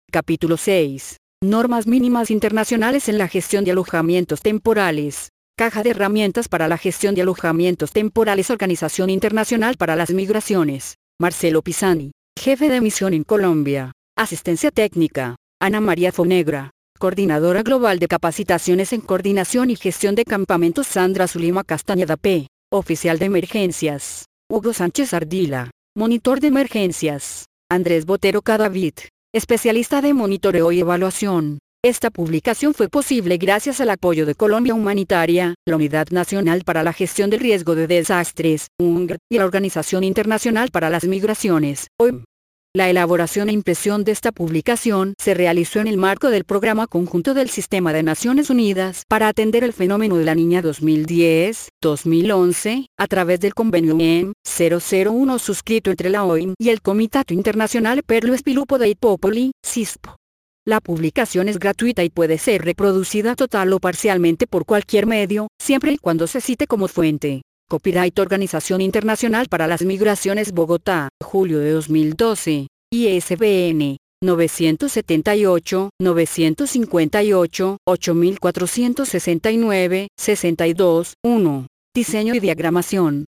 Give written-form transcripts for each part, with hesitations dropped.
Capítulo 6. Normas mínimas internacionales en la gestión de alojamientos temporales. Caja de herramientas para la gestión de alojamientos temporales. Organización Internacional para las Migraciones. Marcelo Pisani, jefe de misión en Colombia. Asistencia técnica, Ana María Fonegra. Coordinadora Global de Capacitaciones en Coordinación y Gestión de Campamentos. Sandra Zulima Castañeda P. Oficial de Emergencias, Hugo Sánchez Ardila. Monitor de Emergencias, Andrés Botero Cadavid. Especialista de monitoreo y evaluación. Esta publicación fue posible gracias al apoyo de Colombia Humanitaria, la Unidad Nacional para la Gestión del Riesgo de Desastres, UNGR, y la Organización Internacional para las Migraciones, OIM. La elaboración e impresión de esta publicación se realizó en el marco del Programa Conjunto del Sistema de Naciones Unidas para atender el fenómeno de la niña 2010-2011, a través del convenio EM 001 suscrito entre la OIM y el Comitato Internacionale per lo Sviluppo dei Popoli, CISPO. La publicación es gratuita y puede ser reproducida total o parcialmente por cualquier medio, siempre y cuando se cite como fuente. Copyright Organización Internacional para las Migraciones Bogotá, julio de 2012, ISBN 978-958-8469-62-1. Diseño y diagramación,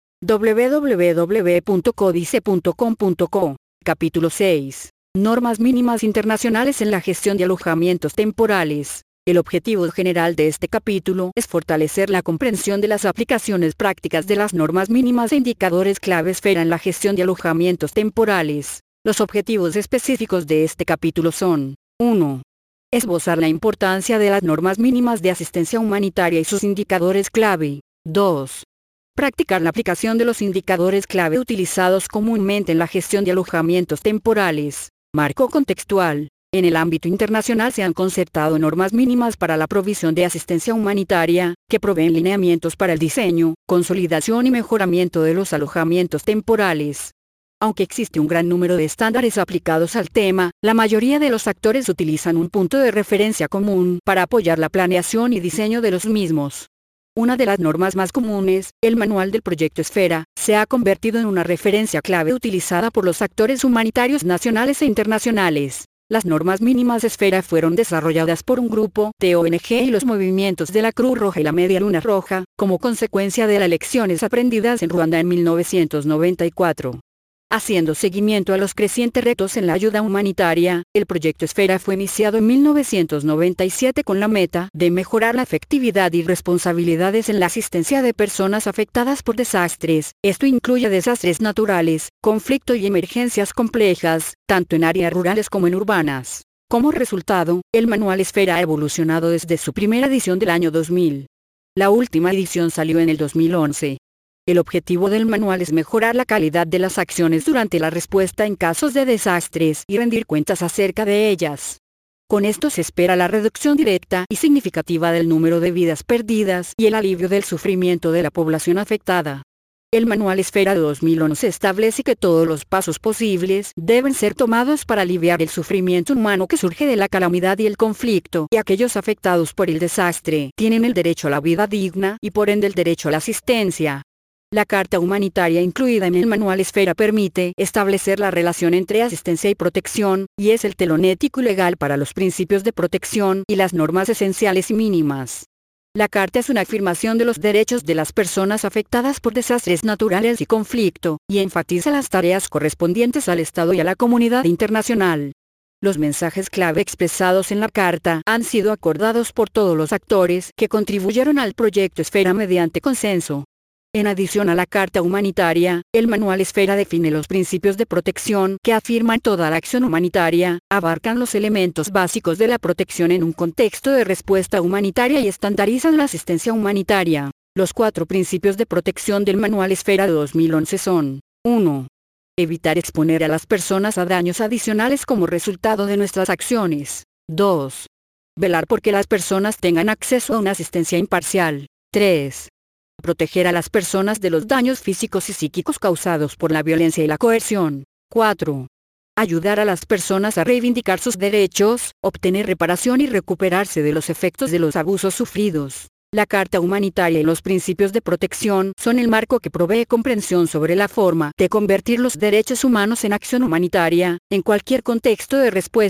www.codice.com.co. Capítulo 6. Normas mínimas internacionales en la gestión de alojamientos temporales. El objetivo general de este capítulo es fortalecer la comprensión de las aplicaciones prácticas de las normas mínimas e indicadores clave esfera en la gestión de alojamientos temporales. Los objetivos específicos de este capítulo son: 1. Esbozar la importancia de las normas mínimas de asistencia humanitaria y sus indicadores clave. 2. Practicar la aplicación de los indicadores clave utilizados comúnmente en la gestión de alojamientos temporales. Marco contextual. En el ámbito internacional se han concertado normas mínimas para la provisión de asistencia humanitaria, que proveen lineamientos para el diseño, consolidación y mejoramiento de los alojamientos temporales. Aunque existe un gran número de estándares aplicados al tema, la mayoría de los actores utilizan un punto de referencia común para apoyar la planeación y diseño de los mismos. Una de las normas más comunes, el Manual del Proyecto Esfera, se ha convertido en una referencia clave utilizada por los actores humanitarios nacionales e internacionales. Las normas mínimas de Esfera fueron desarrolladas por un grupo de ONG y los movimientos de la Cruz Roja y la Media Luna Roja, como consecuencia de las lecciones aprendidas en Ruanda en 1994. Haciendo seguimiento a los crecientes retos en la ayuda humanitaria, el Proyecto Esfera fue iniciado en 1997 con la meta de mejorar la efectividad y responsabilidades en la asistencia de personas afectadas por desastres. Esto incluye desastres naturales, conflicto y emergencias complejas, tanto en áreas rurales como en urbanas. Como resultado, el Manual Esfera ha evolucionado desde su primera edición del año 2000. La última edición salió en el 2011. El objetivo del manual es mejorar la calidad de las acciones durante la respuesta en casos de desastres y rendir cuentas acerca de ellas. Con esto se espera la reducción directa y significativa del número de vidas perdidas y el alivio del sufrimiento de la población afectada. El Manual Esfera de 2011 establece que todos los pasos posibles deben ser tomados para aliviar el sufrimiento humano que surge de la calamidad y el conflicto, y aquellos afectados por el desastre tienen el derecho a la vida digna y por ende el derecho a la asistencia. La Carta Humanitaria incluida en el Manual Esfera permite establecer la relación entre asistencia y protección, y es el telón ético y legal para los principios de protección y las normas esenciales y mínimas. La Carta es una afirmación de los derechos de las personas afectadas por desastres naturales y conflicto, y enfatiza las tareas correspondientes al Estado y a la comunidad internacional. Los mensajes clave expresados en la Carta han sido acordados por todos los actores que contribuyeron al Proyecto Esfera mediante consenso. En adición a la Carta Humanitaria, el Manual Esfera define los principios de protección que afirman toda la acción humanitaria, abarcan los elementos básicos de la protección en un contexto de respuesta humanitaria y estandarizan la asistencia humanitaria. Los 4 principios de protección del Manual Esfera de 2011 son: 1. Evitar exponer a las personas a daños adicionales como resultado de nuestras acciones. 2. Velar porque las personas tengan acceso a una asistencia imparcial. 3. Proteger a las personas de los daños físicos y psíquicos causados por la violencia y la coerción. 4. Ayudar a las personas a reivindicar sus derechos, obtener reparación y recuperarse de los efectos de los abusos sufridos. La Carta Humanitaria y los principios de protección son el marco que provee comprensión sobre la forma de convertir los derechos humanos en acción humanitaria, en cualquier contexto de respuesta.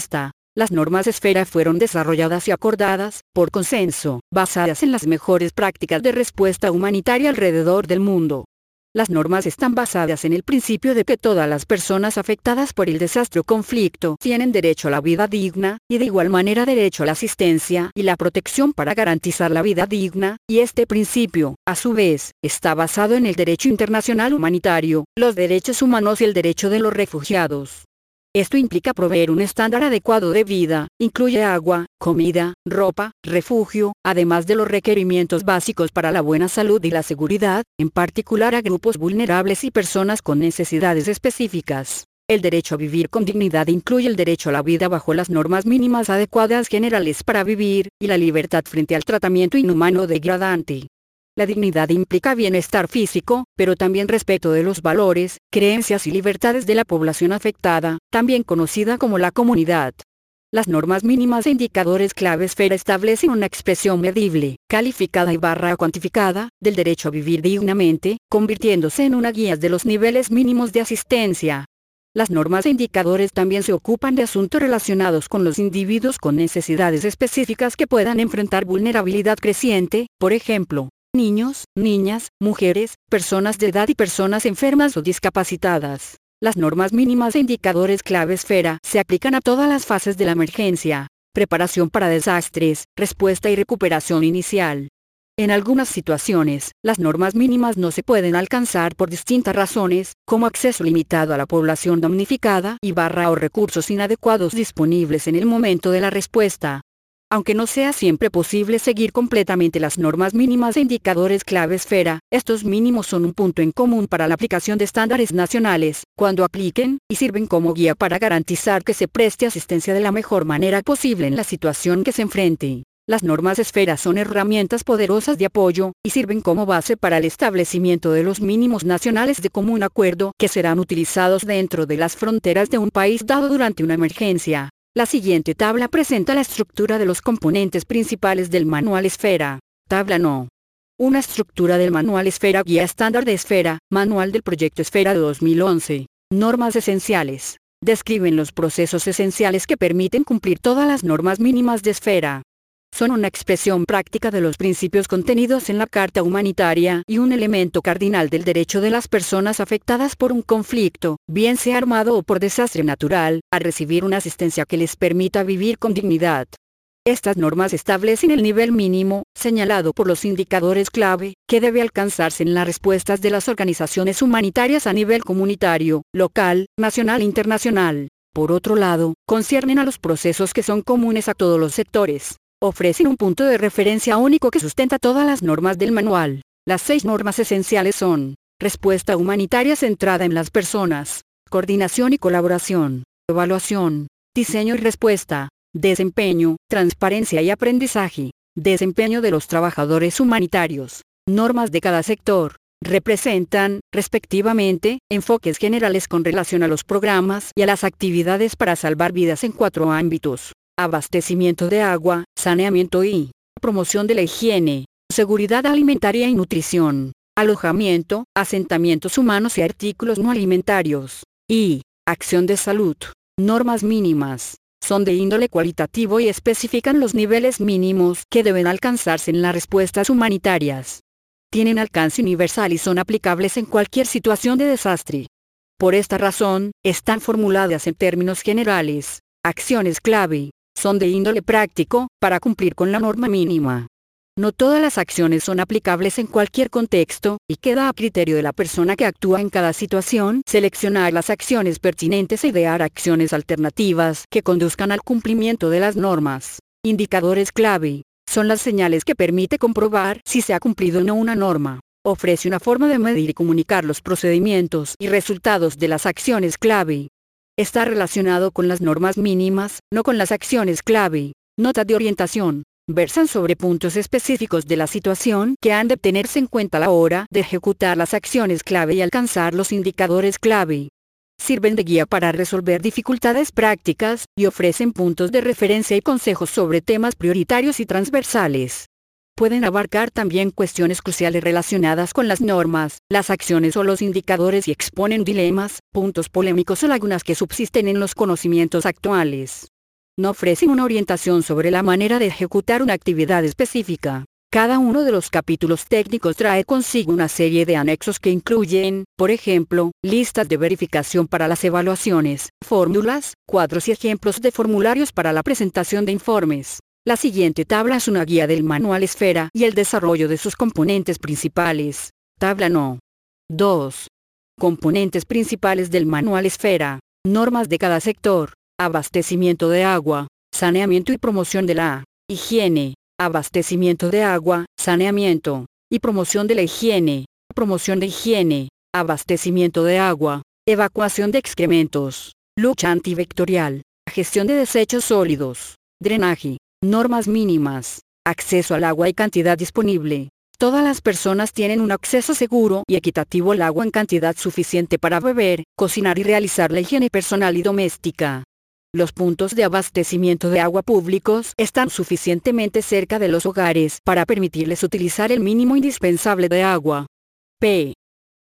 Las normas esfera fueron desarrolladas y acordadas, por consenso, basadas en las mejores prácticas de respuesta humanitaria alrededor del mundo. Las normas están basadas en el principio de que todas las personas afectadas por el desastre o conflicto tienen derecho a la vida digna, y de igual manera derecho a la asistencia y la protección para garantizar la vida digna, y este principio, a su vez, está basado en el derecho internacional humanitario, los derechos humanos y el derecho de los refugiados. Esto implica proveer un estándar adecuado de vida, incluye agua, comida, ropa, refugio, además de los requerimientos básicos para la buena salud y la seguridad, en particular a grupos vulnerables y personas con necesidades específicas. El derecho a vivir con dignidad incluye el derecho a la vida bajo las normas mínimas adecuadas generales para vivir, y la libertad frente al tratamiento inhumano o degradante. La dignidad implica bienestar físico, pero también respeto de los valores, creencias y libertades de la población afectada, también conocida como la comunidad. Las normas mínimas e indicadores clave esfera establecen una expresión medible, calificada y cuantificada, del derecho a vivir dignamente, convirtiéndose en una guía de los niveles mínimos de asistencia. Las normas e indicadores también se ocupan de asuntos relacionados con los individuos con necesidades específicas que puedan enfrentar vulnerabilidad creciente, por ejemplo, niños, niñas, mujeres, personas de edad y personas enfermas o discapacitadas. Las normas mínimas e indicadores clave esfera se aplican a todas las fases de la emergencia: preparación para desastres, respuesta y recuperación inicial. En algunas situaciones, las normas mínimas no se pueden alcanzar por distintas razones, como acceso limitado a la población damnificada y o recursos inadecuados disponibles en el momento de la respuesta. Aunque no sea siempre posible seguir completamente las normas mínimas e indicadores clave esfera, estos mínimos son un punto en común para la aplicación de estándares nacionales, cuando apliquen, y sirven como guía para garantizar que se preste asistencia de la mejor manera posible en la situación que se enfrente. Las normas esfera son herramientas poderosas de apoyo, y sirven como base para el establecimiento de los mínimos nacionales de común acuerdo que serán utilizados dentro de las fronteras de un país dado durante una emergencia. La siguiente tabla presenta la estructura de los componentes principales del manual esfera. Tabla No. Una estructura del manual esfera. Guía estándar de esfera, manual del proyecto esfera de 2011. Normas esenciales. Describen los procesos esenciales que permiten cumplir todas las normas mínimas de esfera. Son una expresión práctica de los principios contenidos en la Carta Humanitaria y un elemento cardinal del derecho de las personas afectadas por un conflicto, bien sea armado o por desastre natural, a recibir una asistencia que les permita vivir con dignidad. Estas normas establecen el nivel mínimo, señalado por los indicadores clave, que debe alcanzarse en las respuestas de las organizaciones humanitarias a nivel comunitario, local, nacional e internacional. Por otro lado, conciernen a los procesos que son comunes a todos los sectores. Ofrecen un punto de referencia único que sustenta todas las normas del manual. Las 6 normas esenciales son: respuesta humanitaria centrada en las personas, coordinación y colaboración, evaluación, diseño y respuesta, desempeño, transparencia y aprendizaje, desempeño de los trabajadores humanitarios. Normas de cada sector representan, respectivamente, enfoques generales con relación a los programas y a las actividades para salvar vidas en 4 ámbitos: abastecimiento de agua, saneamiento y promoción de la higiene, seguridad alimentaria y nutrición, alojamiento, asentamientos humanos y artículos no alimentarios, y acción de salud. Normas mínimas. Son de índole cualitativo y especifican los niveles mínimos que deben alcanzarse en las respuestas humanitarias. Tienen alcance universal y son aplicables en cualquier situación de desastre. Por esta razón, están formuladas en términos generales. Acciones clave. Son de índole práctico, para cumplir con la norma mínima. No todas las acciones son aplicables en cualquier contexto, y queda a criterio de la persona que actúa en cada situación seleccionar las acciones pertinentes e idear acciones alternativas que conduzcan al cumplimiento de las normas. Indicadores clave. Son las señales que permite comprobar si se ha cumplido o no una norma. Ofrece una forma de medir y comunicar los procedimientos y resultados de las acciones clave. Está relacionado con las normas mínimas, no con las acciones clave. Nota de orientación. Versan sobre puntos específicos de la situación que han de tenerse en cuenta a la hora de ejecutar las acciones clave y alcanzar los indicadores clave. Sirven de guía para resolver dificultades prácticas, y ofrecen puntos de referencia y consejos sobre temas prioritarios y transversales. Pueden abarcar también cuestiones cruciales relacionadas con las normas, las acciones o los indicadores y exponen dilemas, puntos polémicos o lagunas que subsisten en los conocimientos actuales. no ofrecen una orientación sobre la manera de ejecutar una actividad específica. Cada uno de los capítulos técnicos trae consigo una serie de anexos que incluyen, por ejemplo, listas de verificación para las evaluaciones, fórmulas, cuadros y ejemplos de formularios para la presentación de informes. La siguiente tabla es una guía del manual Esfera y el desarrollo de sus componentes principales. Tabla No. 2. Componentes principales del manual Esfera. Normas de cada sector. Abastecimiento de agua, saneamiento y promoción de la higiene. Abastecimiento de agua, saneamiento y promoción de la higiene. Promoción de higiene, abastecimiento de agua, evacuación de excrementos, lucha antivectorial, gestión de desechos sólidos, drenaje, normas mínimas, acceso al agua y cantidad disponible. Todas las personas tienen un acceso seguro y equitativo al agua en cantidad suficiente para beber, cocinar y realizar la higiene personal y doméstica. Los puntos de abastecimiento de agua públicos están suficientemente cerca de los hogares para permitirles utilizar el mínimo indispensable de agua. P.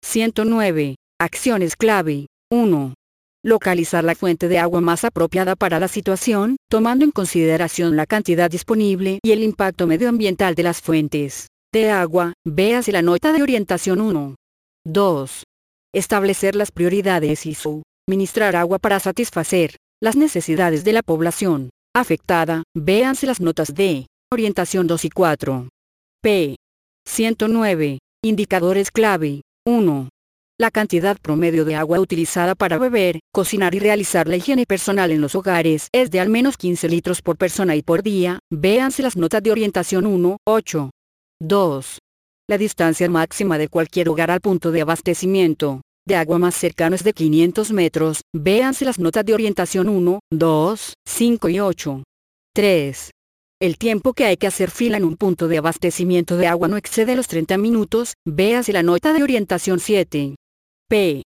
109. Acciones clave. 1. Localizar la fuente de agua más apropiada para la situación, tomando en consideración la cantidad disponible y el impacto medioambiental de las fuentes de agua. Véase la nota de orientación 1. 2. Establecer las prioridades y suministrar agua para satisfacer las necesidades de la población afectada. Véanse las notas de orientación 2 y 4. P. 109. Indicadores clave. 1. La cantidad promedio de agua utilizada para beber, cocinar y realizar la higiene personal en los hogares es de al menos 15 litros por persona y por día. Véanse las notas de orientación 1, 8. 2. La distancia máxima de cualquier hogar al punto de abastecimiento de agua más cercano es de 500 metros. Véanse las notas de orientación 1, 2, 5 y 8. 3. El tiempo que hay que hacer fila en un punto de abastecimiento de agua no excede los 30 minutos. Véase la nota de orientación 7. P.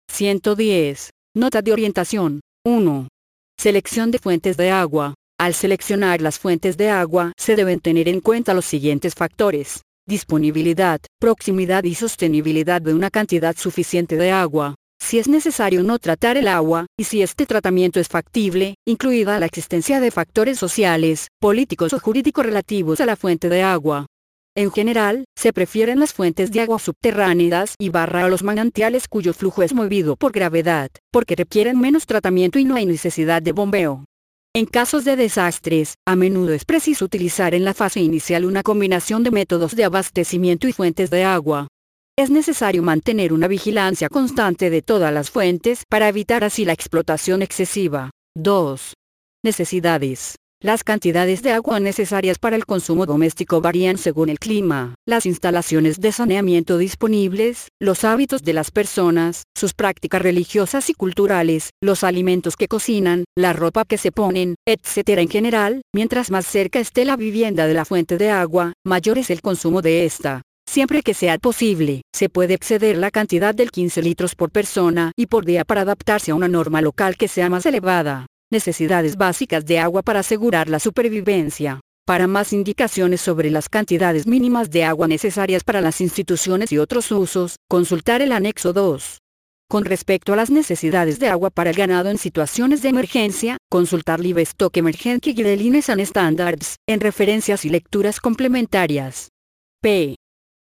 110. Nota de orientación 1. Selección de fuentes de agua. Al seleccionar las fuentes de agua se deben tener en cuenta los siguientes factores: disponibilidad, proximidad y sostenibilidad de una cantidad suficiente de agua, si es necesario no tratar el agua, y si este tratamiento es factible, incluida la existencia de factores sociales, políticos o jurídicos relativos a la fuente de agua. En general, se prefieren las fuentes de agua subterráneas y a los manantiales cuyo flujo es movido por gravedad, porque requieren menos tratamiento y no hay necesidad de bombeo. En casos de desastres, a menudo es preciso utilizar en la fase inicial una combinación de métodos de abastecimiento y fuentes de agua. Es necesario mantener una vigilancia constante de todas las fuentes para evitar así la explotación excesiva. 2. Necesidades. Las cantidades de agua necesarias para el consumo doméstico varían según el clima, las instalaciones de saneamiento disponibles, los hábitos de las personas, sus prácticas religiosas y culturales, los alimentos que cocinan, la ropa que se ponen, etc. En general, mientras más cerca esté la vivienda de la fuente de agua, mayor es el consumo de esta. Siempre que sea posible, se puede exceder la cantidad del 15 litros por persona y por día para adaptarse a una norma local que sea más elevada. Necesidades básicas de agua para asegurar la supervivencia. Para más indicaciones sobre las cantidades mínimas de agua necesarias para las instituciones y otros usos, consultar el anexo 2. Con respecto a las necesidades de agua para el ganado en situaciones de emergencia, consultar Livestock Emergency Guidelines and Standards, en referencias y lecturas complementarias. P.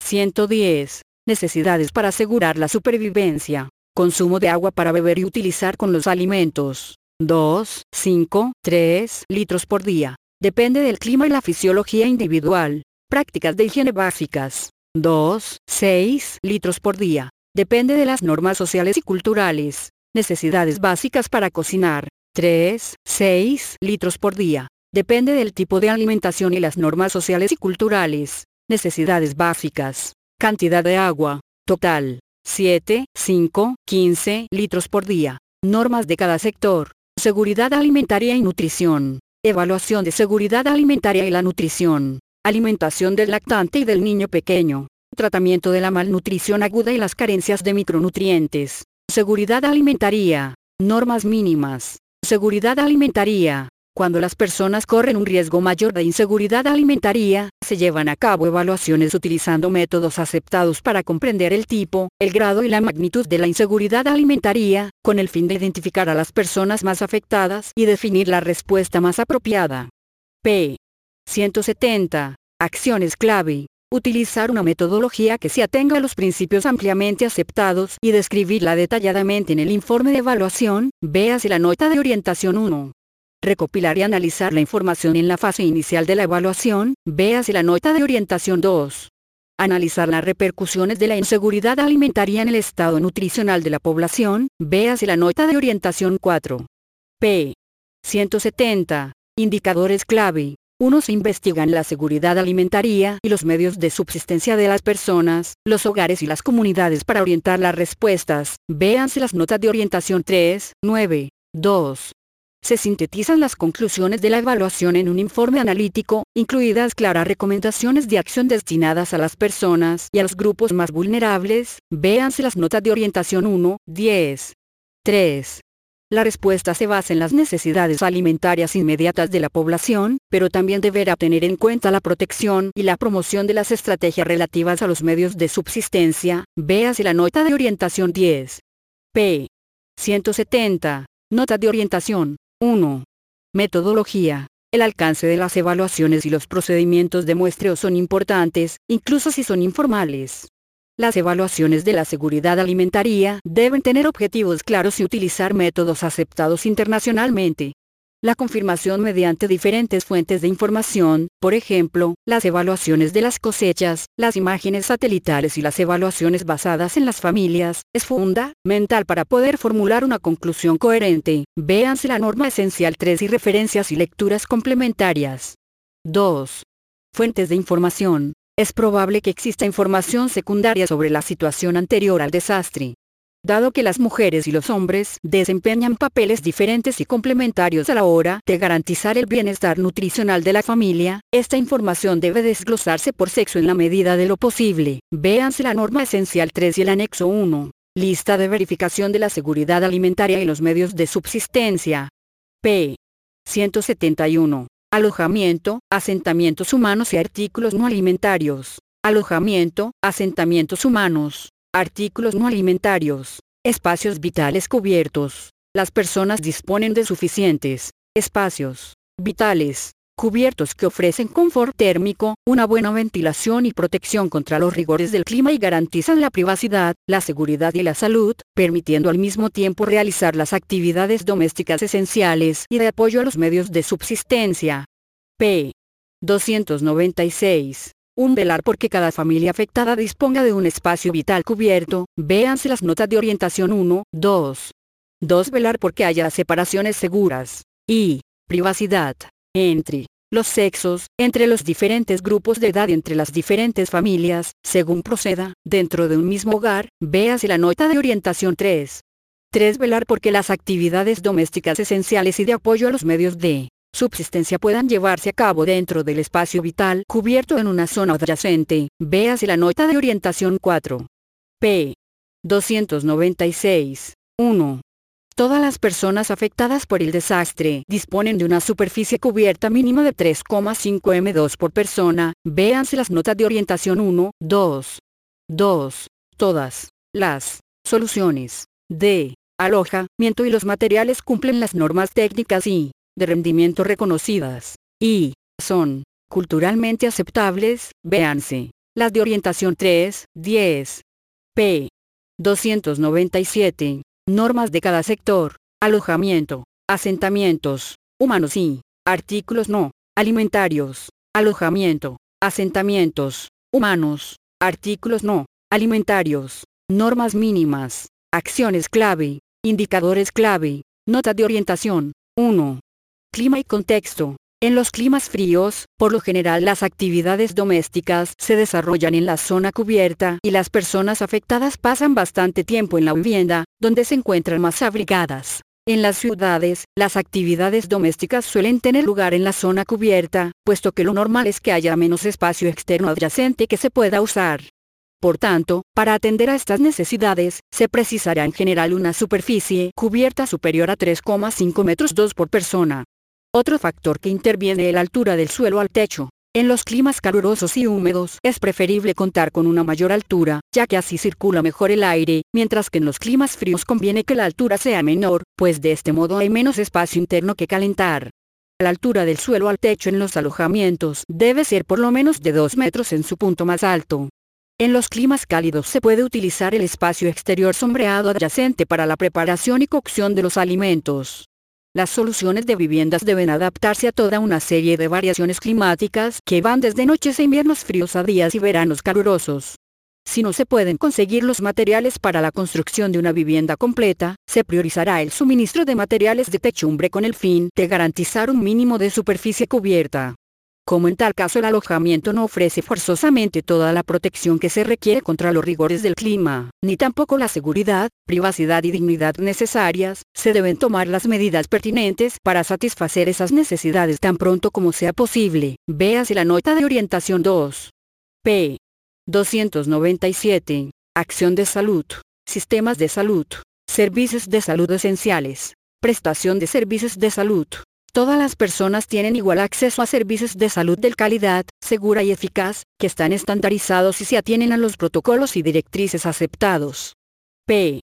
110. Necesidades para asegurar la supervivencia. Consumo de agua para beber y utilizar con los alimentos. 2, 5, 3 litros por día. Depende del clima y la fisiología individual. Prácticas de higiene básicas. 2, 6 litros por día. Depende de las normas sociales y culturales. Necesidades básicas para cocinar. 3, 6 litros por día. Depende del tipo de alimentación y las normas sociales y culturales. Necesidades básicas. Cantidad de agua. Total. 7, 5, 15 litros por día. Normas de cada sector. Seguridad alimentaria y nutrición. Evaluación de seguridad alimentaria y la nutrición. Alimentación del lactante y del niño pequeño. Tratamiento de la malnutrición aguda y las carencias de micronutrientes. Seguridad alimentaria. Normas mínimas. Seguridad alimentaria. Cuando las personas corren un riesgo mayor de inseguridad alimentaria, se llevan a cabo evaluaciones utilizando métodos aceptados para comprender el tipo, el grado y la magnitud de la inseguridad alimentaria, con el fin de identificar a las personas más afectadas y definir la respuesta más apropiada. P. 170. Acciones clave. Utilizar una metodología que se atenga a los principios ampliamente aceptados y describirla detalladamente en el informe de evaluación, véase la nota de orientación 1. Recopilar y analizar la información en la fase inicial de la evaluación, véase la nota de orientación 2. Analizar las repercusiones de la inseguridad alimentaria en el estado nutricional de la población, véase la nota de orientación 4. P. 170. Indicadores clave. 1. Se investigan la seguridad alimentaria y los medios de subsistencia de las personas, los hogares y las comunidades para orientar las respuestas, véanse las notas de orientación 3, 9, 2. Se sintetizan las conclusiones de la evaluación en un informe analítico, incluidas claras recomendaciones de acción destinadas a las personas y a los grupos más vulnerables, véanse las notas de orientación 1, 10. 3. La respuesta se basa en las necesidades alimentarias inmediatas de la población, pero también deberá tener en cuenta la protección y la promoción de las estrategias relativas a los medios de subsistencia, véase la nota de orientación 10. P. 170. Nota de orientación 1. Metodología. El alcance de las evaluaciones y los procedimientos de muestreo son importantes, incluso si son informales. Las evaluaciones de la seguridad alimentaria deben tener objetivos claros y utilizar métodos aceptados internacionalmente. La confirmación mediante diferentes fuentes de información, por ejemplo, las evaluaciones de las cosechas, las imágenes satelitales y las evaluaciones basadas en las familias, es fundamental para poder formular una conclusión coherente. Véanse la norma esencial 3 y referencias y lecturas complementarias. 2. Fuentes de información. Es probable que exista información secundaria sobre la situación anterior al desastre. Dado que las mujeres y los hombres desempeñan papeles diferentes y complementarios a la hora de garantizar el bienestar nutricional de la familia, esta información debe desglosarse por sexo en la medida de lo posible. Véanse la norma esencial 3 y el anexo 1. Lista de verificación de la seguridad alimentaria y los medios de subsistencia. P. 171. Alojamiento, asentamientos humanos y artículos no alimentarios. Alojamiento, asentamientos humanos, artículos no alimentarios, espacios vitales cubiertos. Las personas disponen de suficientes espacios vitales cubiertos que ofrecen confort térmico, una buena ventilación y protección contra los rigores del clima y garantizan la privacidad, la seguridad y la salud, permitiendo al mismo tiempo realizar las actividades domésticas esenciales y de apoyo a los medios de subsistencia. P. 296. Velar porque cada familia afectada disponga de un espacio vital cubierto, véanse las notas de orientación 1, 2. 2. Velar porque haya separaciones seguras y privacidad entre los sexos, entre los diferentes grupos de edad y entre las diferentes familias, según proceda, dentro de un mismo hogar, véase la nota de orientación 3. 3. Velar porque las actividades domésticas esenciales y de apoyo a los medios de subsistencia puedan llevarse a cabo dentro del espacio vital cubierto en una zona adyacente, véase la nota de orientación 4. P. 296. 1. Todas las personas afectadas por el desastre disponen de una superficie cubierta mínima de 3,5 m2 por persona, véanse las notas de orientación 1, 2. 2. Todas las soluciones de alojamiento y los materiales cumplen las normas técnicas y de rendimiento reconocidas, y son culturalmente aceptables, véanse las de orientación 3, 10. P. 297. Normas de cada sector, alojamiento, asentamientos, humanos y artículos no alimentarios, alojamiento, asentamientos, humanos, artículos no alimentarios, normas mínimas, acciones clave, indicadores clave, nota de orientación, 1. Clima y contexto. En los climas fríos, por lo general las actividades domésticas se desarrollan en la zona cubierta y las personas afectadas pasan bastante tiempo en la vivienda, donde se encuentran más abrigadas. En las ciudades, las actividades domésticas suelen tener lugar en la zona cubierta, puesto que lo normal es que haya menos espacio externo adyacente que se pueda usar. Por tanto, para atender a estas necesidades, se precisará en general una superficie cubierta superior a 3,5 m2 por persona. Otro factor que interviene es la altura del suelo al techo. En los climas calurosos y húmedos es preferible contar con una mayor altura, ya que así circula mejor el aire, mientras que en los climas fríos conviene que la altura sea menor, pues de este modo hay menos espacio interno que calentar. La altura del suelo al techo en los alojamientos debe ser por lo menos de 2 metros en su punto más alto. En los climas cálidos se puede utilizar el espacio exterior sombreado adyacente para la preparación y cocción de los alimentos. Las soluciones de viviendas deben adaptarse a toda una serie de variaciones climáticas que van desde noches e inviernos fríos a días y veranos calurosos. Si no se pueden conseguir los materiales para la construcción de una vivienda completa, se priorizará el suministro de materiales de techumbre con el fin de garantizar un mínimo de superficie cubierta. Como en tal caso el alojamiento no ofrece forzosamente toda la protección que se requiere contra los rigores del clima, ni tampoco la seguridad, privacidad y dignidad necesarias, se deben tomar las medidas pertinentes para satisfacer esas necesidades tan pronto como sea posible. Véase la nota de orientación 2. p. 297. Acción de salud. Sistemas de salud. Servicios de salud esenciales. Prestación de servicios de salud. Todas las personas tienen igual acceso a servicios de salud de calidad, segura y eficaz, que están estandarizados y se atienen a los protocolos y directrices aceptados. p.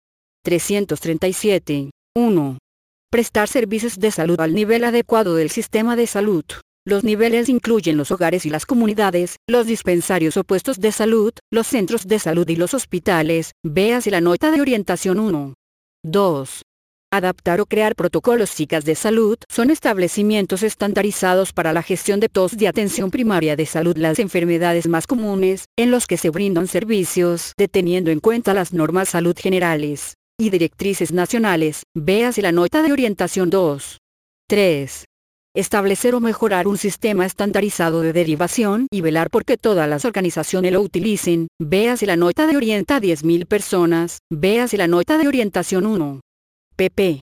337. 1. Prestar servicios de salud al nivel adecuado del sistema de salud. Los niveles incluyen los hogares y las comunidades, los dispensarios o puestos de salud, los centros de salud y los hospitales. Véase la nota de orientación 1. 2. Adaptar o crear protocolos SICAS de salud son establecimientos estandarizados para la gestión de todos de atención primaria de salud, las enfermedades más comunes, en los que se brindan servicios, teniendo en cuenta las normas salud generales y directrices nacionales. Véase la nota de orientación 2. 3. Establecer o mejorar un sistema estandarizado de derivación y velar porque todas las organizaciones lo utilicen. Véase la nota de orienta a 10.000 personas. Véase la nota de orientación 1. pp.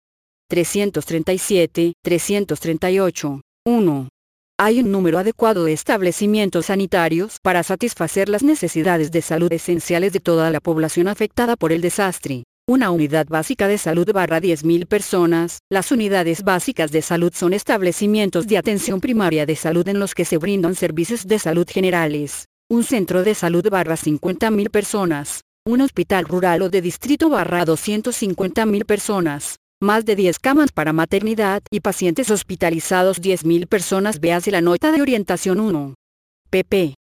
337, 338. 1. Hay un número adecuado de establecimientos sanitarios para satisfacer las necesidades de salud esenciales de toda la población afectada por el desastre. Una unidad básica de salud / 10.000 personas. Las unidades básicas de salud son establecimientos de atención primaria de salud en los que se brindan servicios de salud generales. Un centro de salud / 50.000 personas. Un hospital rural o de distrito / 250.000 personas. Más de 10 camas para maternidad y pacientes hospitalizados 10.000 personas. Véase la nota de orientación 1. pp.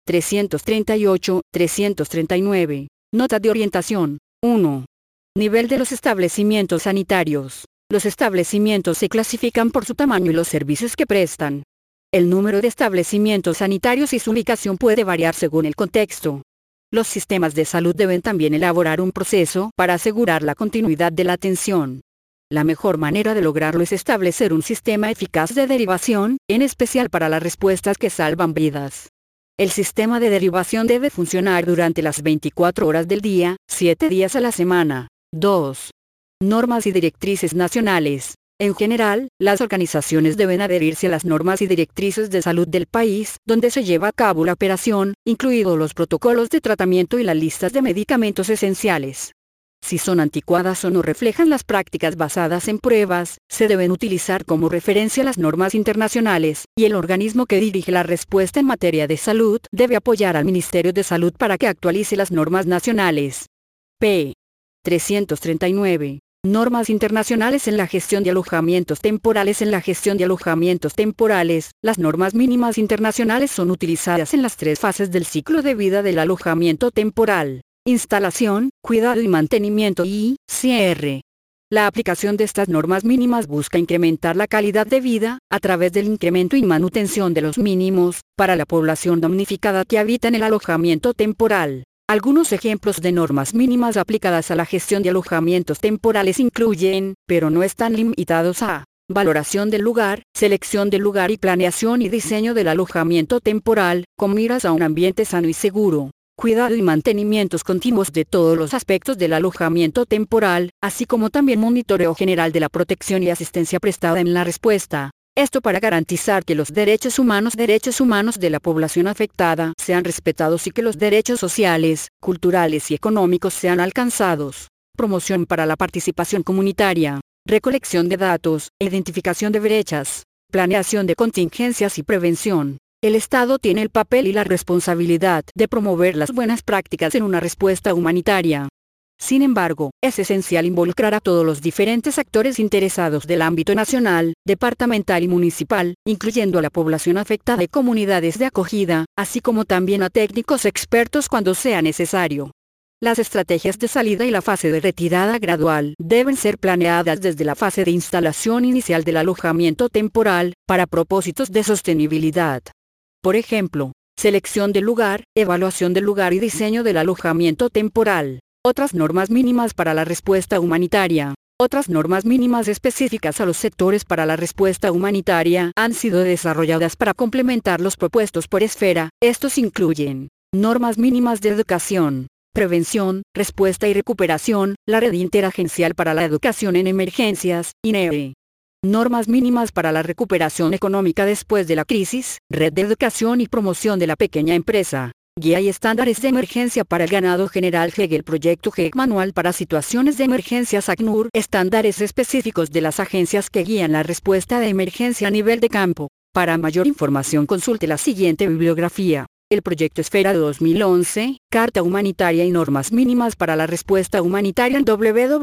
338, 339. Nota de orientación 1. Nivel de los establecimientos sanitarios. Los establecimientos se clasifican por su tamaño y los servicios que prestan. El número de establecimientos sanitarios y su ubicación puede variar según el contexto. Los sistemas de salud deben también elaborar un proceso para asegurar la continuidad de la atención. La mejor manera de lograrlo es establecer un sistema eficaz de derivación, en especial para las respuestas que salvan vidas. El sistema de derivación debe funcionar durante las 24 horas del día, 7 días a la semana. 2. Normas y directrices nacionales. En general, las organizaciones deben adherirse a las normas y directrices de salud del país donde se lleva a cabo la operación, incluidos los protocolos de tratamiento y las listas de medicamentos esenciales. Si son anticuadas o no reflejan las prácticas basadas en pruebas, se deben utilizar como referencia las normas internacionales, y el organismo que dirige la respuesta en materia de salud debe apoyar al Ministerio de Salud para que actualice las normas nacionales. p. 339. Normas internacionales en la gestión de alojamientos temporales. En la gestión de alojamientos temporales, las normas mínimas internacionales son utilizadas en las 3 fases del ciclo de vida del alojamiento temporal: instalación, cuidado y mantenimiento y cierre. La aplicación de estas normas mínimas busca incrementar la calidad de vida, a través del incremento y manutención de los mínimos, para la población damnificada que habita en el alojamiento temporal. Algunos ejemplos de normas mínimas aplicadas a la gestión de alojamientos temporales incluyen, pero no están limitados a: valoración del lugar, selección del lugar y planeación y diseño del alojamiento temporal, con miras a un ambiente sano y seguro; cuidado y mantenimientos continuos de todos los aspectos del alojamiento temporal, así como también monitoreo general de la protección y asistencia prestada en la respuesta. Esto para garantizar que los derechos humanos de la población afectada sean respetados y que los derechos sociales, culturales y económicos sean alcanzados. Promoción para la participación comunitaria, recolección de datos, identificación de brechas. Planeación de contingencias y prevención. El Estado tiene el papel y la responsabilidad de promover las buenas prácticas en una respuesta humanitaria. Sin embargo, es esencial involucrar a todos los diferentes actores interesados del ámbito nacional, departamental y municipal, incluyendo a la población afectada y comunidades de acogida, así como también a técnicos expertos cuando sea necesario. Las estrategias de salida y la fase de retirada gradual deben ser planeadas desde la fase de instalación inicial del alojamiento temporal, para propósitos de sostenibilidad. Por ejemplo, selección del lugar, evaluación del lugar y diseño del alojamiento temporal. Otras normas mínimas para la respuesta humanitaria. Otras normas mínimas específicas a los sectores para la respuesta humanitaria han sido desarrolladas para complementar los propuestos por esfera. Estos incluyen normas mínimas de educación, prevención, respuesta y recuperación, la Red Interagencial para la Educación en Emergencias, INEE. Normas mínimas para la recuperación económica después de la crisis, Red de Educación y Promoción de la Pequeña Empresa. Guía y estándares de emergencia para el ganado general Hegel. Proyecto GEC. Manual para situaciones de emergencias ACNUR. Estándares específicos de las agencias que guían la respuesta de emergencia a nivel de campo. Para mayor información consulte la siguiente bibliografía. El Proyecto Esfera de 2011, Carta Humanitaria y Normas Mínimas para la Respuesta Humanitaria en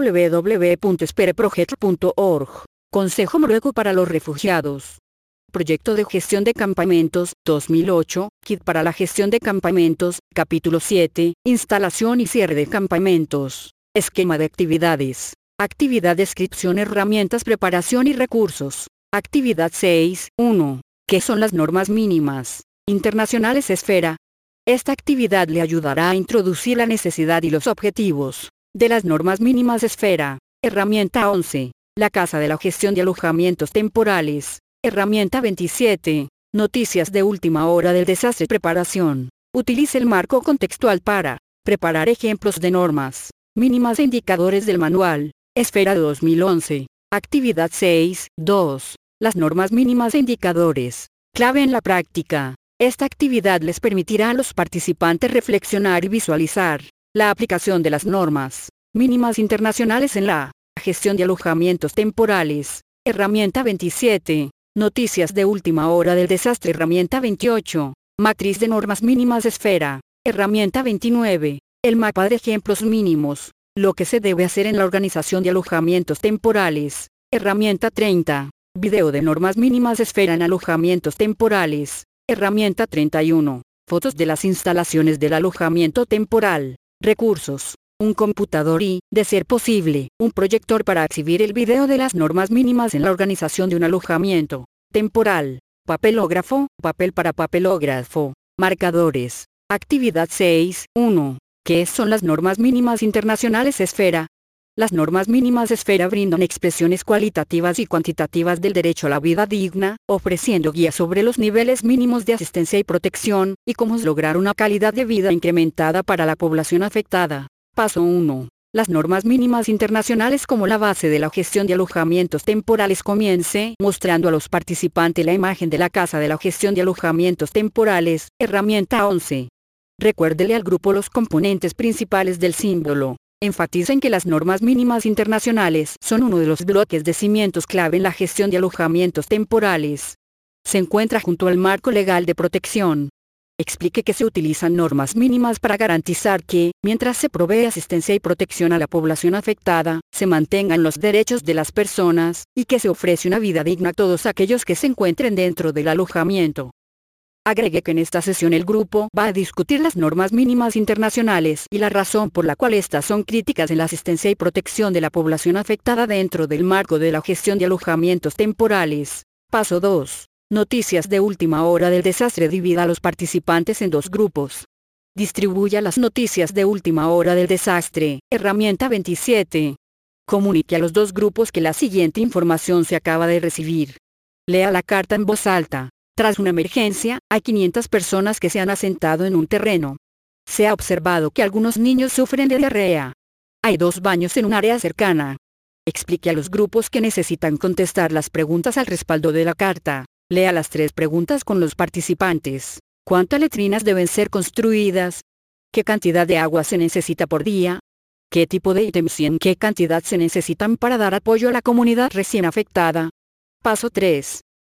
www.espereproject.org. Consejo Noruego para los Refugiados. Proyecto de Gestión de Campamentos, 2008, Kit para la Gestión de Campamentos, Capítulo 7, Instalación y Cierre de Campamentos. Esquema de actividades. Actividad Descripción Herramientas Preparación y Recursos. Actividad 6, 1. ¿Qué son las normas mínimas internacionales Esfera? Esta actividad le ayudará a introducir la necesidad y los objetivos de las normas mínimas Esfera. Herramienta 11. La Casa de la Gestión de Alojamientos Temporales. Herramienta 27. Noticias de última hora del desastre. Preparación. Utilice el marco contextual para preparar ejemplos de normas mínimas e indicadores del manual. Esfera de 2011. Actividad 6, 2. Las normas mínimas e indicadores. Clave en la práctica. Esta actividad les permitirá a los participantes reflexionar y visualizar la aplicación de las normas mínimas internacionales en la gestión de alojamientos temporales. Herramienta 27. Noticias de última hora del desastre. Herramienta 28. Matriz de normas mínimas Esfera. Herramienta 29. El mapa de ejemplos mínimos. Lo que se debe hacer en la organización de alojamientos temporales. Herramienta 30. Video de normas mínimas Esfera en alojamientos temporales. Herramienta 31. Fotos de las instalaciones del alojamiento temporal. Recursos. Un computador y, de ser posible, un proyector para exhibir el video de las normas mínimas en la organización de un alojamiento temporal. Papelógrafo, papel para papelógrafo. Marcadores. Actividad 6, 1. ¿Qué son las normas mínimas internacionales Esfera? Las normas mínimas Esfera brindan expresiones cualitativas y cuantitativas del derecho a la vida digna, ofreciendo guías sobre los niveles mínimos de asistencia y protección, y cómo lograr una calidad de vida incrementada para la población afectada. Paso 1. Las normas mínimas internacionales como la base de la gestión de alojamientos temporales. Comience mostrando a los participantes la imagen de la Casa de la Gestión de Alojamientos Temporales. Herramienta 11. Recuérdele al grupo los componentes principales del símbolo. Enfaticen que las normas mínimas internacionales son uno de los bloques de cimientos clave en la gestión de alojamientos temporales. Se encuentra junto al marco legal de protección. Explique que se utilizan normas mínimas para garantizar que, mientras se provee asistencia y protección a la población afectada, se mantengan los derechos de las personas, y que se ofrece una vida digna a todos aquellos que se encuentren dentro del alojamiento. Agregue que en esta sesión el grupo va a discutir las normas mínimas internacionales y la razón por la cual estas son críticas en la asistencia y protección de la población afectada dentro del marco de la gestión de alojamientos temporales. Paso 2. Noticias de última hora del desastre. Divida a los participantes en dos grupos. Distribuya las noticias de última hora del desastre. Herramienta 27. Comunique a los dos grupos que la siguiente información se acaba de recibir. Lea la carta en voz alta. Tras una emergencia, hay 500 personas que se han asentado en un terreno. Se ha observado que algunos niños sufren de diarrea. Hay 2 baños en un área cercana. Explique a los grupos que necesitan contestar las preguntas al respaldo de la carta. Lea las 3 preguntas con los participantes. ¿Cuántas letrinas deben ser construidas? ¿Qué cantidad de agua se necesita por día? ¿Qué tipo de ítems y en qué cantidad se necesitan para dar apoyo a la comunidad recién afectada? Paso 3.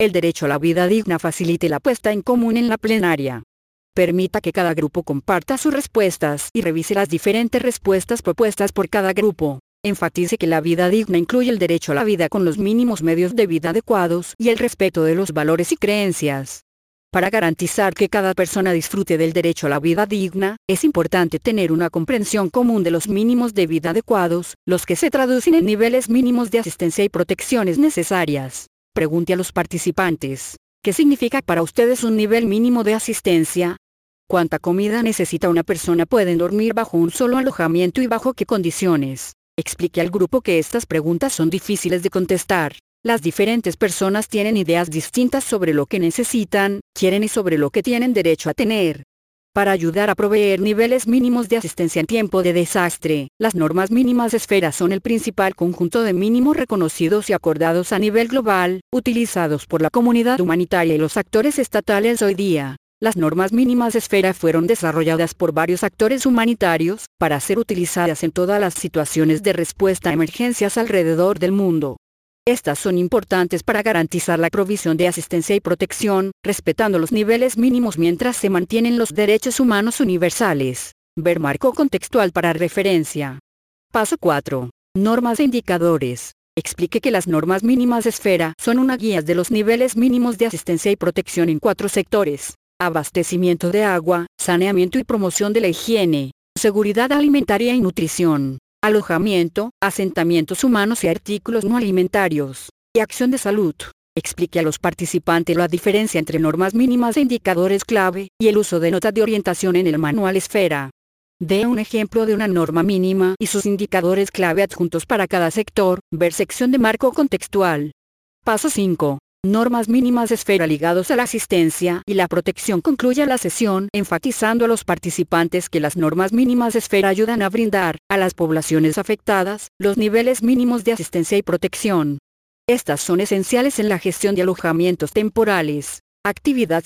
El derecho a la vida digna facilite la puesta en común en la plenaria. Permita que cada grupo comparta sus respuestas y revise las diferentes respuestas propuestas por cada grupo. Enfatice que la vida digna incluye el derecho a la vida con los mínimos medios de vida adecuados y el respeto de los valores y creencias. Para garantizar que cada persona disfrute del derecho a la vida digna, es importante tener una comprensión común de los mínimos de vida adecuados, los que se traducen en niveles mínimos de asistencia y protecciones necesarias. Pregunte a los participantes, ¿qué significa para ustedes un nivel mínimo de asistencia? ¿Cuánta comida necesita una persona? ¿Pueden dormir bajo un solo alojamiento y bajo qué condiciones? Explique al grupo que estas preguntas son difíciles de contestar. Las diferentes personas tienen ideas distintas sobre lo que necesitan, quieren y sobre lo que tienen derecho a tener. Para ayudar a proveer niveles mínimos de asistencia en tiempo de desastre, las normas mínimas de esfera son el principal conjunto de mínimos reconocidos y acordados a nivel global, utilizados por la comunidad humanitaria y los actores estatales hoy día. Las normas mínimas de esfera fueron desarrolladas por varios actores humanitarios, para ser utilizadas en todas las situaciones de respuesta a emergencias alrededor del mundo. Estas son importantes para garantizar la provisión de asistencia y protección, respetando los niveles mínimos mientras se mantienen los derechos humanos universales. Ver marco contextual para referencia. Paso 4. Normas e indicadores. Explique que las normas mínimas de esfera son una guía de los niveles mínimos de asistencia y protección en 4 sectores: abastecimiento de agua, saneamiento y promoción de la higiene, seguridad alimentaria y nutrición, alojamiento, asentamientos humanos y artículos no alimentarios, y acción de salud. Explique a los participantes la diferencia entre normas mínimas e indicadores clave, y el uso de notas de orientación en el manual esfera. Dé un ejemplo de una norma mínima y sus indicadores clave adjuntos para cada sector. Ver sección de marco contextual. Paso 5. Normas mínimas de esfera ligados a la asistencia y la protección. Concluye la sesión enfatizando a los participantes que las normas mínimas de esfera ayudan a brindar, a las poblaciones afectadas, los niveles mínimos de asistencia y protección. Estas son esenciales en la gestión de alojamientos temporales. Actividad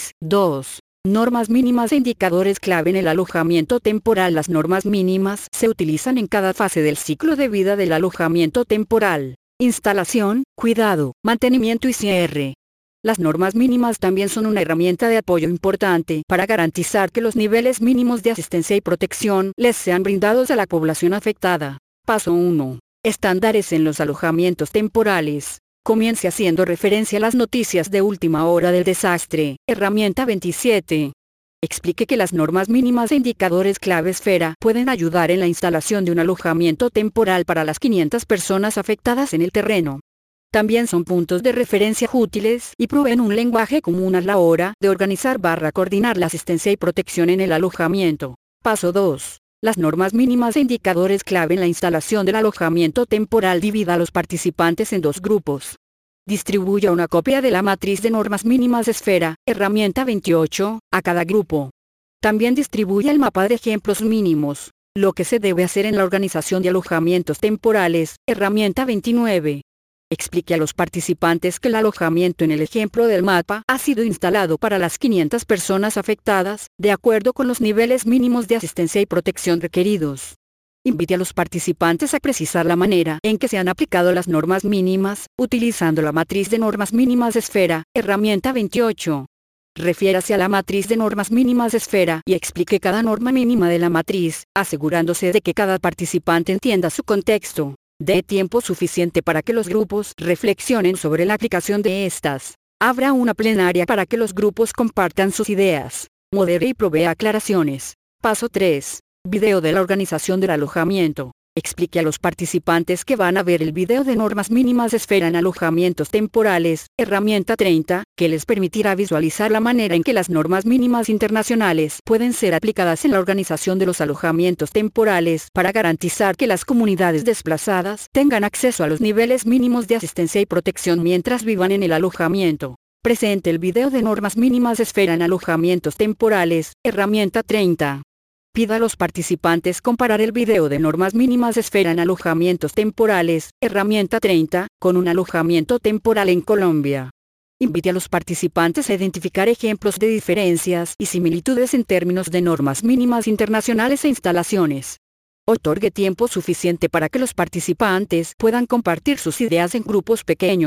6.2. Normas mínimas e indicadores clave en el alojamiento temporal. Las normas mínimas se utilizan en cada fase del ciclo de vida del alojamiento temporal: instalación, cuidado, mantenimiento y cierre. Las normas mínimas también son una herramienta de apoyo importante para garantizar que los niveles mínimos de asistencia y protección les sean brindados a la población afectada. Paso 1. Estándares en los alojamientos temporales. Comience haciendo referencia a las noticias de última hora del desastre. Herramienta 27. Explique que las normas mínimas e indicadores clave esfera pueden ayudar en la instalación de un alojamiento temporal para las 500 personas afectadas en el terreno. También son puntos de referencia útiles y proveen un lenguaje común a la hora de organizar/coordinar la asistencia y protección en el alojamiento. Paso 2. Las normas mínimas e indicadores clave en la instalación del alojamiento temporal. Divida a los participantes en 2 grupos. Distribuya una copia de la matriz de normas mínimas de esfera, herramienta 28, a cada grupo. También distribuya el mapa de ejemplos mínimos, lo que se debe hacer en la organización de alojamientos temporales, herramienta 29. Explique a los participantes que el alojamiento en el ejemplo del mapa ha sido instalado para las 500 personas afectadas, de acuerdo con los niveles mínimos de asistencia y protección requeridos. Invite a los participantes a precisar la manera en que se han aplicado las normas mínimas, utilizando la matriz de normas mínimas de esfera, herramienta 28. Refiérase a la matriz de normas mínimas de esfera y explique cada norma mínima de la matriz, asegurándose de que cada participante entienda su contexto. Dé tiempo suficiente para que los grupos reflexionen sobre la aplicación de estas. Abra una plenaria para que los grupos compartan sus ideas. Modere y provea aclaraciones. Paso 3. Video de la organización del alojamiento. Explique a los participantes que van a ver el video de normas mínimas de esfera en alojamientos temporales, herramienta 30, que les permitirá visualizar la manera en que las normas mínimas internacionales pueden ser aplicadas en la organización de los alojamientos temporales para garantizar que las comunidades desplazadas tengan acceso a los niveles mínimos de asistencia y protección mientras vivan en el alojamiento. Presente el video de normas mínimas de esfera en alojamientos temporales, herramienta 30. Pida a los participantes comparar el video de normas mínimas de esfera en alojamientos temporales, herramienta 30, con un alojamiento temporal en Colombia. Invite a los participantes a identificar ejemplos de diferencias y similitudes en términos de normas mínimas internacionales e instalaciones. Otorgue tiempo suficiente para que los participantes puedan compartir sus ideas en grupos pequeños.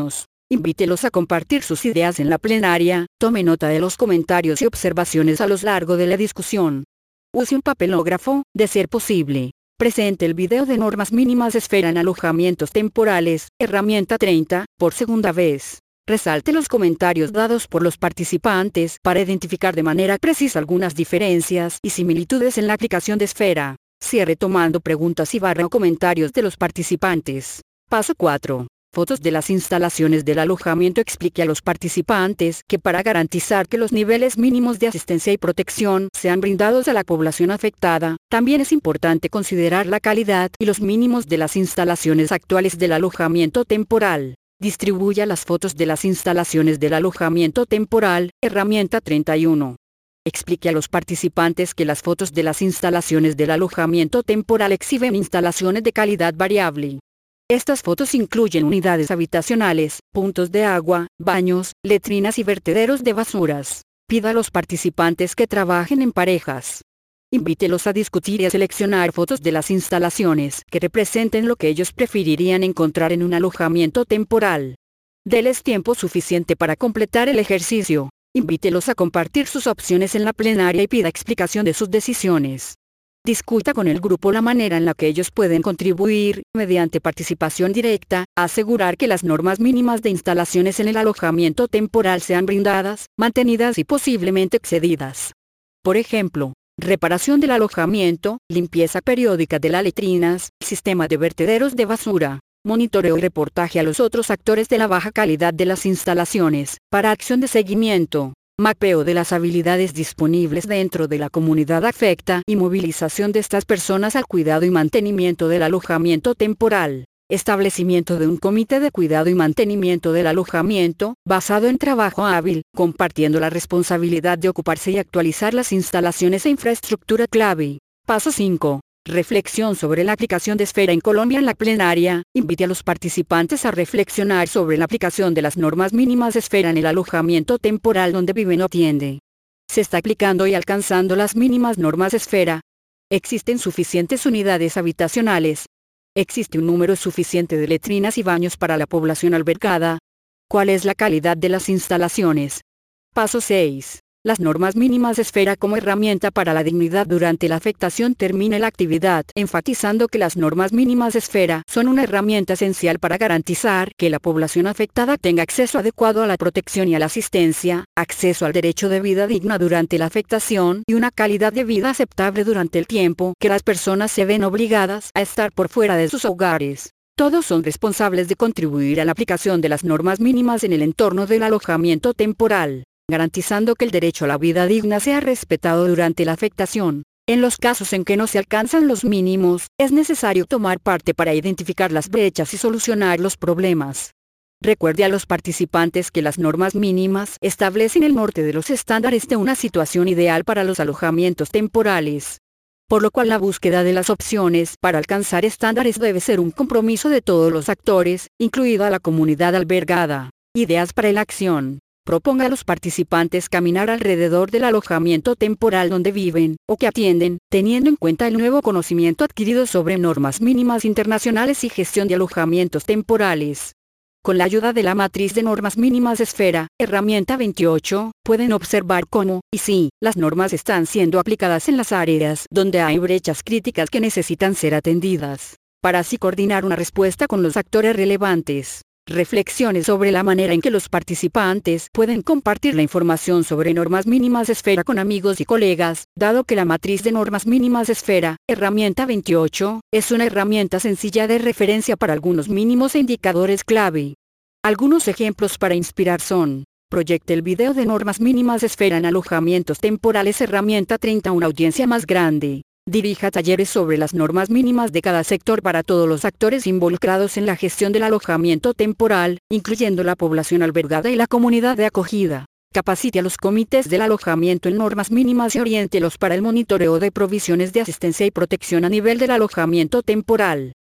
Invítelos a compartir sus ideas en la plenaria, tome nota de los comentarios y observaciones a lo largo de la discusión. Use un papelógrafo, de ser posible. Presente el video de normas mínimas esfera en alojamientos temporales, herramienta 30, por segunda vez. Resalte los comentarios dados por los participantes para identificar de manera precisa algunas diferencias y similitudes en la aplicación de esfera. Cierre tomando preguntas y o comentarios de los participantes. Paso 4. Fotos de las instalaciones del alojamiento. Explique a los participantes que para garantizar que los niveles mínimos de asistencia y protección sean brindados a la población afectada, también es importante considerar la calidad y los mínimos de las instalaciones actuales del alojamiento temporal. Distribuya las fotos de las instalaciones del alojamiento temporal, herramienta 31. Explique a los participantes que las fotos de las instalaciones del alojamiento temporal exhiben instalaciones de calidad variable. Estas fotos incluyen unidades habitacionales, puntos de agua, baños, letrinas y vertederos de basuras. Pida a los participantes que trabajen en parejas. Invítelos a discutir y a seleccionar fotos de las instalaciones que representen lo que ellos preferirían encontrar en un alojamiento temporal. Deles tiempo suficiente para completar el ejercicio. Invítelos a compartir sus opciones en la plenaria y pida explicación de sus decisiones. Discuta con el grupo la manera en la que ellos pueden contribuir, mediante participación directa, a asegurar que las normas mínimas de instalaciones en el alojamiento temporal sean brindadas, mantenidas y posiblemente excedidas. Por ejemplo, reparación del alojamiento, limpieza periódica de las letrinas, sistema de vertederos de basura, monitoreo y reportaje a los otros actores de la baja calidad de las instalaciones, para acción de seguimiento. Mapeo de las habilidades disponibles dentro de la comunidad afecta y movilización de estas personas al cuidado y mantenimiento del alojamiento temporal. Establecimiento de un comité de cuidado y mantenimiento del alojamiento, basado en trabajo hábil, compartiendo la responsabilidad de ocuparse y actualizar las instalaciones e infraestructura clave. Paso 5. Reflexión sobre la aplicación de esfera en Colombia. En la plenaria, invite a los participantes a reflexionar sobre la aplicación de las normas mínimas de esfera en el alojamiento temporal donde viven o atiende. ¿Se está aplicando y alcanzando las mínimas normas de esfera? ¿Existen suficientes unidades habitacionales? ¿Existe un número suficiente de letrinas y baños para la población albergada? ¿Cuál es la calidad de las instalaciones? Paso 6. Las normas mínimas de esfera como herramienta para la dignidad durante la afectación. Termine la actividad enfatizando que las normas mínimas de esfera son una herramienta esencial para garantizar que la población afectada tenga acceso adecuado a la protección y a la asistencia, acceso al derecho de vida digna durante la afectación y una calidad de vida aceptable durante el tiempo que las personas se ven obligadas a estar por fuera de sus hogares. Todos son responsables de contribuir a la aplicación de las normas mínimas en el entorno del alojamiento temporal, garantizando que el derecho a la vida digna sea respetado durante la afectación. En los casos en que no se alcanzan los mínimos, es necesario tomar parte para identificar las brechas y solucionar los problemas. Recuerde a los participantes que las normas mínimas establecen el norte de los estándares de una situación ideal para los alojamientos temporales, por lo cual la búsqueda de las opciones para alcanzar estándares debe ser un compromiso de todos los actores, incluida la comunidad albergada. Ideas para la acción. Proponga a los participantes caminar alrededor del alojamiento temporal donde viven, o que atienden, teniendo en cuenta el nuevo conocimiento adquirido sobre normas mínimas internacionales y gestión de alojamientos temporales. Con la ayuda de la matriz de normas mínimas de esfera, herramienta 28, pueden observar cómo, y si, las normas están siendo aplicadas en las áreas donde hay brechas críticas que necesitan ser atendidas, para así coordinar una respuesta con los actores relevantes. Reflexiones sobre la manera en que los participantes pueden compartir la información sobre normas mínimas de esfera con amigos y colegas, dado que la matriz de normas mínimas de esfera, herramienta 28, es una herramienta sencilla de referencia para algunos mínimos e indicadores clave. Algunos ejemplos para inspirar son: proyecte el video de normas mínimas de esfera en alojamientos temporales, herramienta 30, una audiencia más grande. Dirija talleres sobre las normas mínimas de cada sector para todos los actores involucrados en la gestión del alojamiento temporal, incluyendo la población albergada y la comunidad de acogida. Capacite a los comités del alojamiento en normas mínimas y oriéntelos para el monitoreo de provisiones de asistencia y protección a nivel del alojamiento temporal.